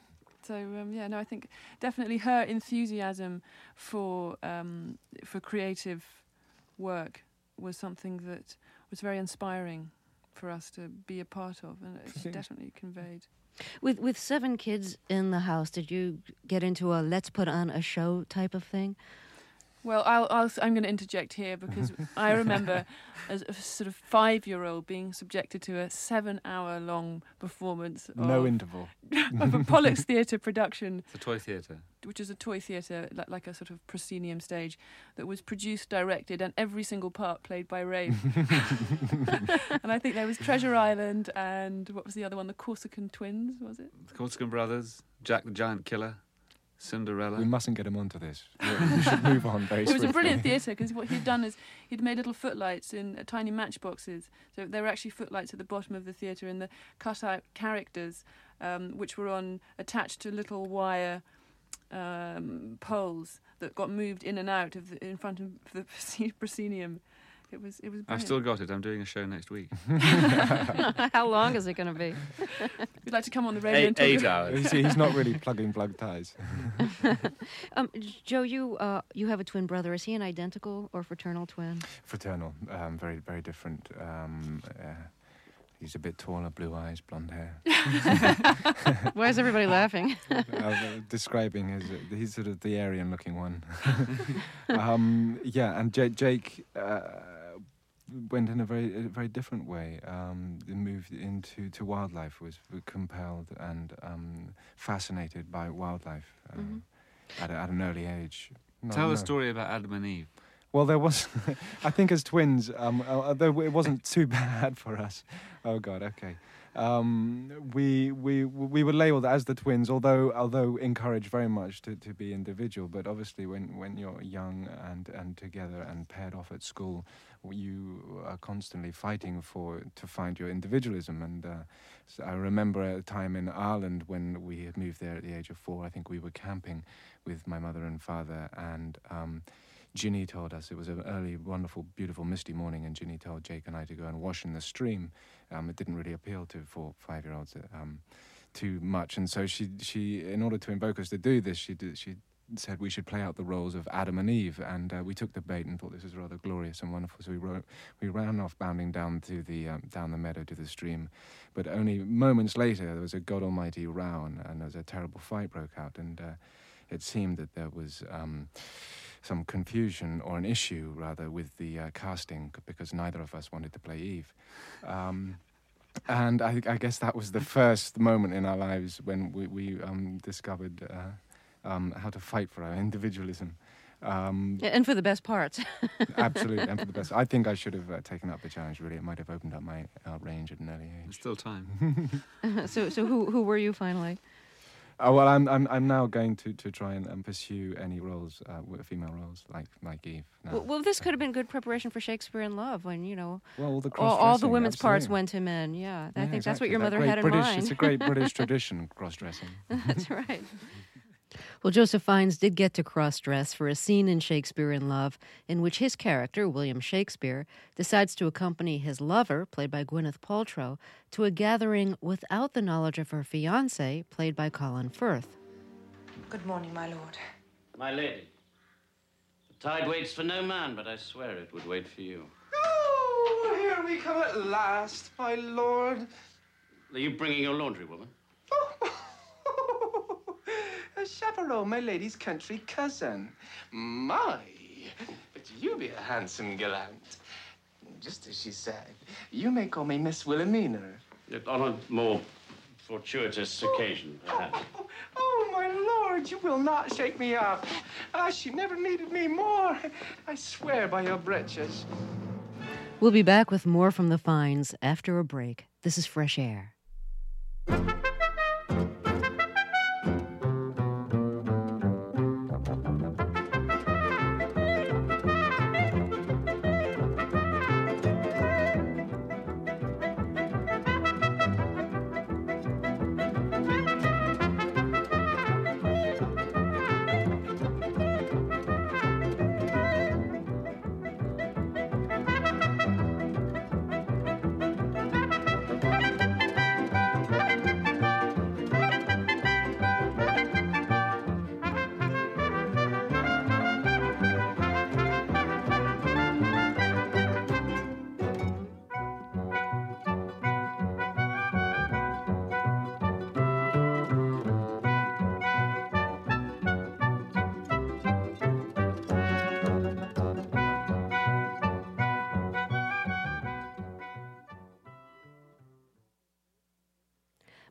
So um, yeah, no, I think definitely her enthusiasm for um, for creative work was something that was very inspiring for us to be a part of, and it's definitely conveyed. With with seven kids in the house, did you get into a let's put on a show type of thing? Well, I'll, I'll, I'm going to interject here because I remember as a sort of five-year-old being subjected to a seven-hour-long performance of, no interval of a Pollux Theatre production. It's a toy theatre. Which is a toy theatre, like, like a sort of proscenium stage, that was produced, directed, and every single part played by Rafe. And I think there was Treasure Island and what was the other one? The Corsican Twins, was it? The Corsican Brothers, Jack the Giant Killer, Cinderella. We mustn't get him onto this. We should move on very It was swiftly. a brilliant theatre because what he'd done is he'd made little footlights in uh, tiny matchboxes. So there were actually footlights at the bottom of the theatre, and the cut-out characters, um, which were on attached to little wire um, poles that got moved in and out of the, in front of the proscenium. It was it was brilliant. I've still got it. I'm doing a show next week. How long is it going to be? We'd like to come on the radio Eight, and talk eight about hours. You see, he's not really plugging plug ties. um, Joe, you uh, you have a twin brother. Is he an identical or fraternal twin? Fraternal, um, very very different. Um, uh, he's a bit taller, blue eyes, blonde hair. Why is everybody laughing? uh, describing his, uh, he's sort of the Aryan-looking one. um, yeah, and J- Jake. Uh, went in a very a very different way. Um, moved into to wildlife, was compelled and um, fascinated by wildlife uh, mm-hmm. at, a, at an early age. No, Tell no. the story about Adam and Eve. Well, there was, I think as twins, um, although it wasn't too bad for us. Oh God, okay. Um, we we we were labelled as the twins, although although encouraged very much to, to be individual. But obviously, when, when you're young and, and together and paired off at school, you are constantly fighting for to find your individualism. And uh, so I remember a time in Ireland when we had moved there at the age of four. I think we were camping with my mother and father, and um, Ginny told us, it was an early, wonderful, beautiful, misty morning, and Ginny told Jake and I to go and wash in the stream. Um, it didn't really appeal to four, five-year-olds um, too much, and so she, she, in order to invoke us to do this, she did, she said we should play out the roles of Adam and Eve, and uh, we took the bait and thought this was rather glorious and wonderful. So we wrote, we ran off, bounding down to the um, down the meadow to the stream, but only moments later there was a God Almighty row, and, and there was a terrible fight broke out, and uh, it seemed that there was Um, some confusion, or an issue rather, with the uh, casting, because neither of us wanted to play Eve. Um, and I, I guess that was the first moment in our lives when we, we um, discovered uh, um, how to fight for our individualism. Um, and for the best parts. Absolutely, and for the best. I think I should have uh, taken up the challenge, really. It might have opened up my uh, range at an early age. There's still time. so so who who were you finally? Oh, well, I'm I'm I'm now going to, to try and um, pursue any roles, uh, female roles like like Eve. Now. Well, well, this could have been good preparation for Shakespeare in Love, when you know well, all, the all, all the women's absolutely. parts went to men. Yeah, I yeah, think exactly. that's what your that mother great had in British, mind. It's a great British tradition, cross-dressing. That's right. Well, Joseph Fiennes did get to cross-dress for a scene in Shakespeare in Love in which his character, William Shakespeare, decides to accompany his lover, played by Gwyneth Paltrow, to a gathering without the knowledge of her fiancé, played by Colin Firth. Good morning, my lord. My lady, the tide waits for no man, but I swear it would wait for you. Oh, here we come at last, my lord. Are you bringing your laundry, woman? A chaperone, my lady's country cousin. My, but you be a handsome gallant. Just as she said, you may call me Miss Wilhelmina. On a more fortuitous occasion, perhaps. Oh, oh, my lord, you will not shake me up. Ah, she never needed me more. I swear by your breeches. We'll be back with more from the Fiennes after a break. This is Fresh Air.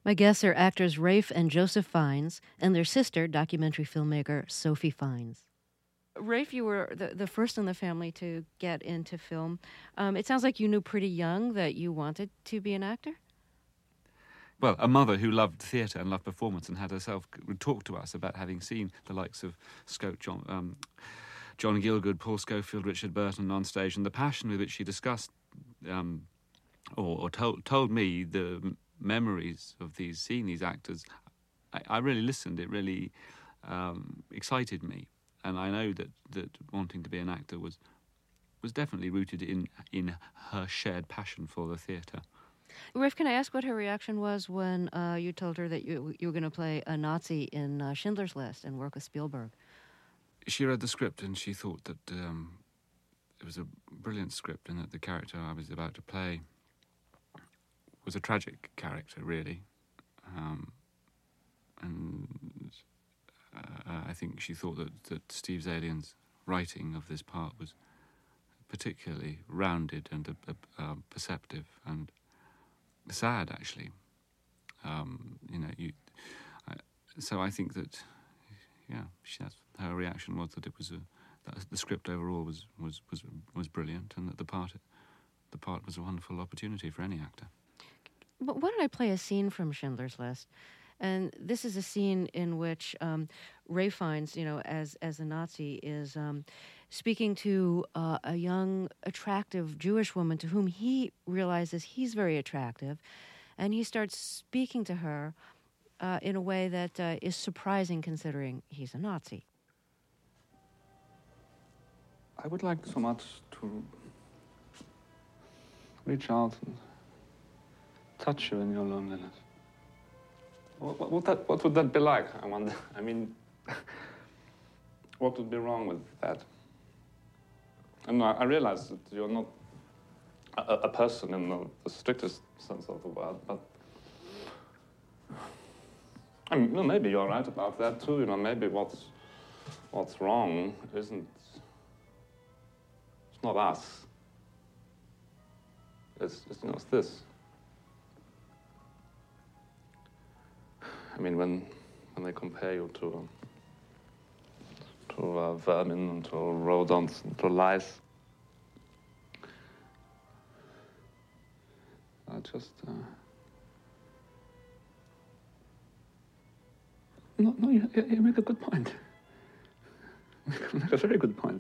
My guests are actors Ralph and Joseph Fiennes and their sister, documentary filmmaker Sophie Fiennes. Ralph, you were the, the first in the family to get into film. Um, it sounds like you knew pretty young that you wanted to be an actor? Well, a mother who loved theatre and loved performance and had herself would talk to us about having seen the likes of Scope, John, um, John Gielgud, Paul Schofield, Richard Burton on stage, and the passion with which she discussed um, or, or told, told me the memories of these seeing these actors. I, I really listened. It really um, excited me. And I know that, that wanting to be an actor was was definitely rooted in in her shared passion for the theatre. Ralph, can I ask what her reaction was when uh, you told her that you, you were going to play a Nazi in uh, Schindler's List and work with Spielberg? She read the script and she thought that um, it was a brilliant script and that the character I was about to play was a tragic character, really. Um, and... Uh, I think she thought that, that Steve Zaillian's writing of this part was particularly rounded and uh, uh, perceptive and sad, actually. Um, you know, you. I, so I think that, yeah, she, that's, her reaction was that it was a that the script overall was, was, was, was brilliant, and that the part the part was a wonderful opportunity for any actor. But why don't I play a scene from Schindler's List? And this is a scene in which um, Ralph Fiennes, you know, as as a Nazi, is um, speaking to uh, a young, attractive Jewish woman to whom he realizes he's very attractive, and he starts speaking to her uh, in a way that uh, is surprising considering he's a Nazi. I would like so much to reach out and touch you in your loneliness. What, what, would that, what would that be like, I wonder? I mean, what would be wrong with that? And I, I realize that you're not a, a person in the, the strictest sense of the word, but I mean, well, maybe you're right about that too. You know, maybe what's what's wrong isn't it's not us. It's, it's you know, it's this. I mean, when when they compare you to to uh, vermin and to rodents and to lice, I just uh... no, no, you, you make a good point. You make a very good point.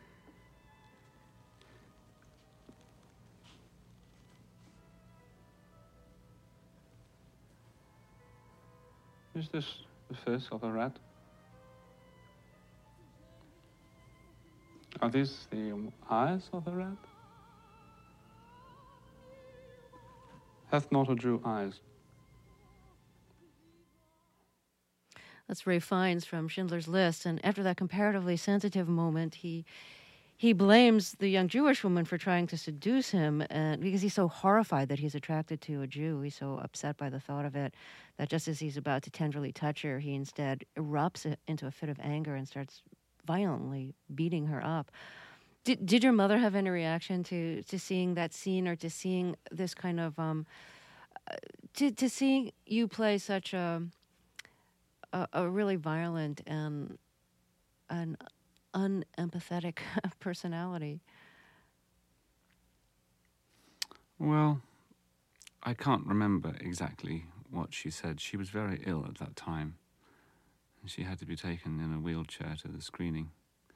Is this the face of a rat? Are these the eyes of a rat? Hath not a Jew eyes? That's Ralph Fiennes from Schindler's List, and after that comparatively sensitive moment, he he blames the young Jewish woman for trying to seduce him, and because he's so horrified that he's attracted to a Jew. He's so upset by the thought of it that just as he's about to tenderly touch her, he instead erupts into a fit of anger and starts violently beating her up. Did did your mother have any reaction to, to seeing that scene, or to seeing this kind of um uh, to to seeing you play such a a, a really violent and an unempathetic personality? Well, I can't remember exactly what she said. She was very ill at that time, and she had to be taken in a wheelchair to the screening.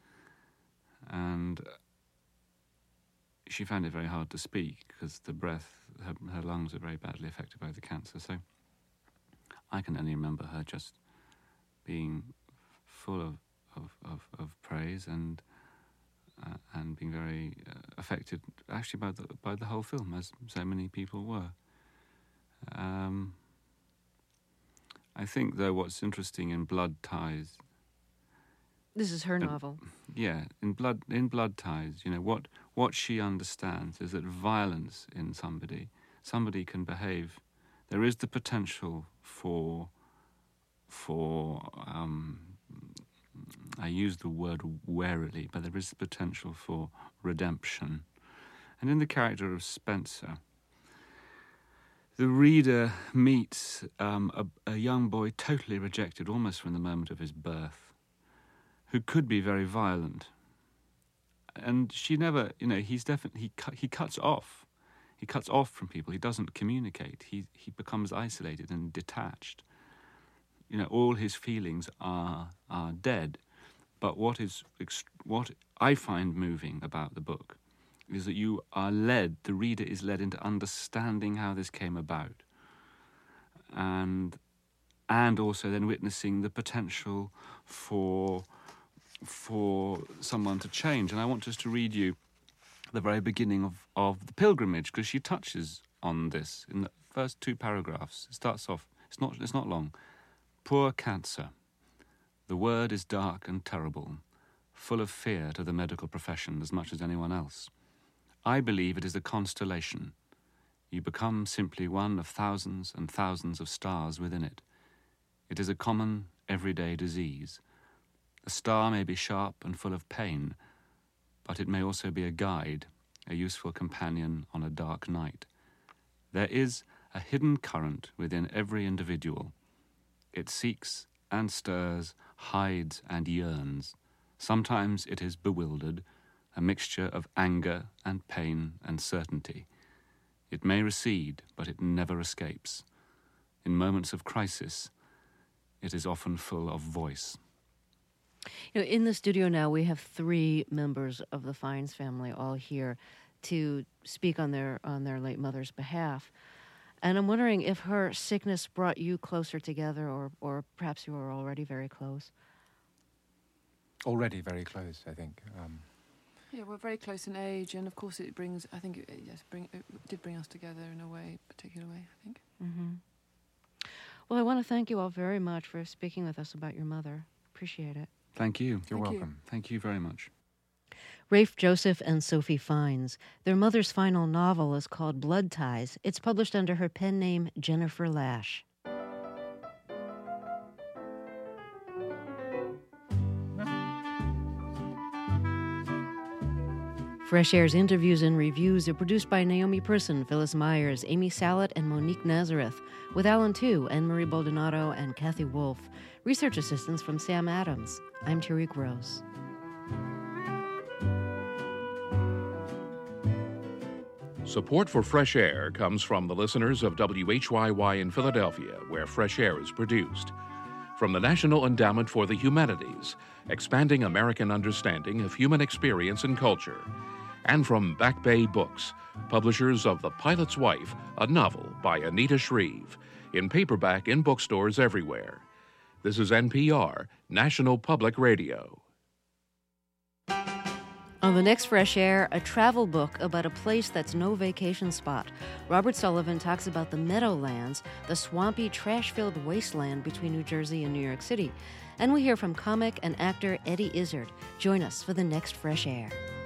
And she found it very hard to speak because the breath, her, her lungs are very badly affected by the cancer. So I can only remember her just being full of of, of, of praise and uh, and being very uh, affected, actually, by the by the whole film, as so many people were. Um, I think, though, what's interesting in Blood Ties. This is her uh, novel. Yeah, in Blood in Blood Ties, you know, what what she understands is that violence in somebody, somebody can behave. There is the potential for for. Um, I use the word warily, but there is the potential for redemption. And in the character of Spencer, the reader meets um, a, a young boy totally rejected almost from the moment of his birth, who could be very violent. And she never, you know, he's definitely, he, cu- he cuts off. He cuts off from people. He doesn't communicate. He, he becomes isolated and detached. You know, all his feelings are are dead. But what is what I find moving about the book is that you are led, the reader is led into understanding how this came about, and and also then witnessing the potential for for someone to change. And I want just to read you the very beginning of, of The Pilgrimage, because she touches on this in the first two paragraphs. It starts off, it's not it's not long. Poor cancer. The word is dark and terrible, full of fear to the medical profession as much as anyone else. I believe it is a constellation. You become simply one of thousands and thousands of stars within it. It is a common, everyday disease. A star may be sharp and full of pain, but it may also be a guide, a useful companion on a dark night. There is a hidden current within every individual. It seeks and stirs, hides and yearns. Sometimes it is bewildered, a mixture of anger and pain and certainty. It may recede, but it never escapes. In moments of crisis, it is often full of voice. You know, in the studio now, we have three members of the Fiennes family all here to speak on their on their late mother's behalf. And I'm wondering if her sickness brought you closer together, or, or perhaps you were already very close. Already very close, I think. Um, yeah, we're very close in age, and of course it brings, I think, it, yes, bring, it did bring us together in a way, particular way, I think. Mm-hmm. Well, I want to thank you all very much for speaking with us about your mother. Appreciate it. Thank you. You're Thank welcome. you. Thank you very much. Rafe Joseph and Sophie Fiennes. Their mother's final novel is called Blood Ties. It's published under her pen name Jennifer Lash. Fresh Air's interviews and reviews are produced by Naomi Person, Phyllis Myers, Amy Salet, and Monique Nazareth, with Alan Tu, Anne-Marie Baldonado, and Kathy Wolf. Research assistance from Sam Adams. I'm Tariq Rose. Support for Fresh Air comes from the listeners of W H Y Y in Philadelphia, where Fresh Air is produced. From the National Endowment for the Humanities, expanding American understanding of human experience and culture. And from Back Bay Books, publishers of The Pilot's Wife, a novel by Anita Shreve, in paperback in bookstores everywhere. This is N P R, National Public Radio. On the next Fresh Air, a travel book about a place that's no vacation spot. Robert Sullivan talks about the Meadowlands, the swampy, trash-filled wasteland between New Jersey and New York City. And we hear from comic and actor Eddie Izzard. Join us for the next Fresh Air.